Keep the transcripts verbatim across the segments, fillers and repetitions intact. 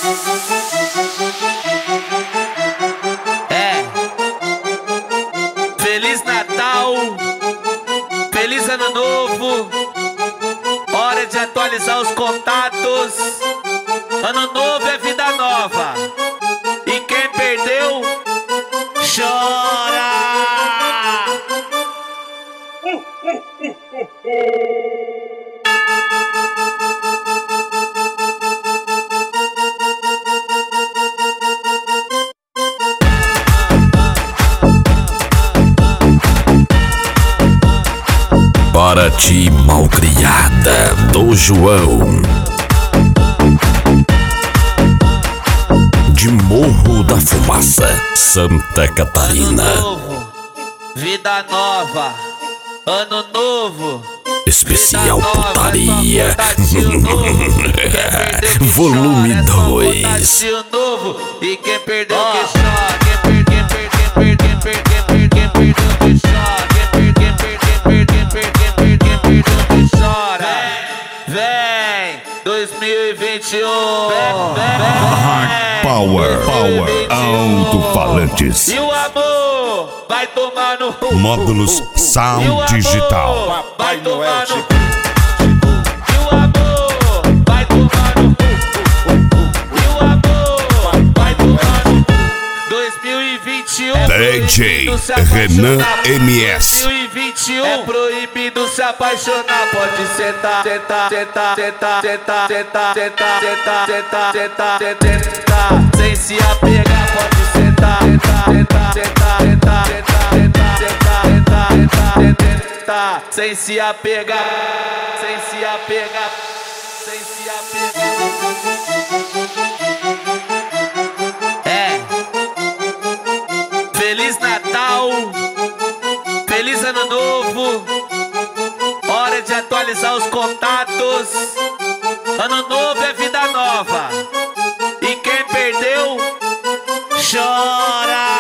É. Feliz Natal, feliz Ano Novo. Hora de atualizar os contatos. Ano novo é vida nova. E quem perdeu, chora. Para ti, malcriada do João, de Morro da Fumaça, Santa Catarina. Ano novo, vida nova. Ano novo, Especial vida nova, Putaria. é só contatinho novo. Quem perdeu que Volume chora, é só dois. contatinho novo. E quem perdeu que chora, quem perdeu, quem perdeu, quem perdeu, quem perdeu, quem perdeu que chora, quem perdeu, quem perdeu, quem perdeu, quem perdeu, quem perdeu que chora. Vem, dois mil e vinte e um. Hard Power, Power, alto-falantes, E o amor vai tomar no cu. módulos E o Sound amor Digital. vai tomar no cu. E o amor vai tomar no cu. E o amor vai tomar no cu. dois mil e vinte e um D J Renan M S. dois mil e vinte e um é proibido se apaixonar. Pode sentar, sentar, sentar, sentar, sentar, sentar, sentar, sentar, sentar, sentar, sentar, sem se apegar. Pode sentar, sentar, sentar, sentar, sentar, sentar, sentar, sentar, sentar, sentar, sem se apegar, sem se apegar, sem se apegar. É. Feliz Natal, feliz Ano Novo. Hora de atualizar os contatos. Ano novo é vida nova. E quem perdeu, chora.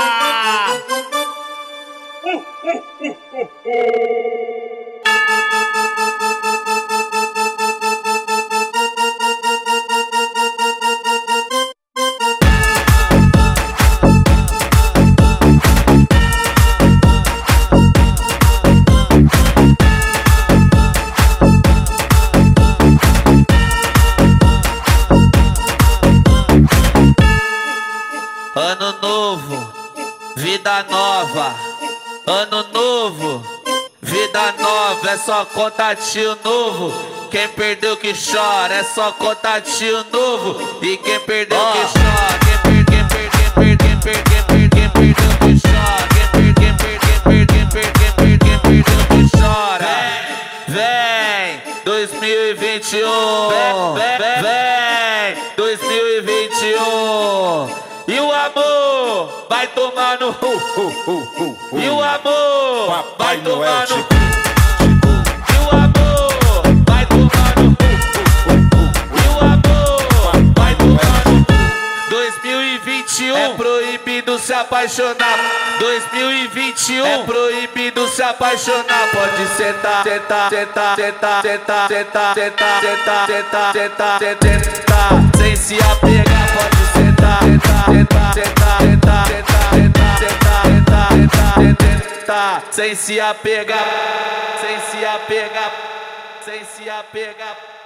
Ano novo, vida nova. Ano novo, vida nova. É só contatinho novo. Quem perdeu que chora, é só contatinho novo. E quem perdeu que chora, quem perdeu, quem perdeu, quem perdeu, quem perdeu, quem perdeu que chora, quem perdeu, quem perdeu, quem perdeu, quem perdeu, quem perdeu que chora. Vem, dois mil e vinte e um. Vem, dois mil e vinte e um. E o amor vai tomar no cu. E o amor vai tomar no cu. E o amor vai tomar no cu. E o amor vai tomar no cu. dois mil e vinte e um é proibido se apaixonar. dois mil e vinte e um é proibido se apaixonar. Pode sentar, sentar, sentar, sentar, sentar, sentar, sentar, sentar, sentar, sentar, sentar, sem se apegar. Pode sentar, sentar, sentar, sentar, sentar, sentar, sentar, sentar, sentar, sentar, sem se apegar, sem se apegar, sem se apegar.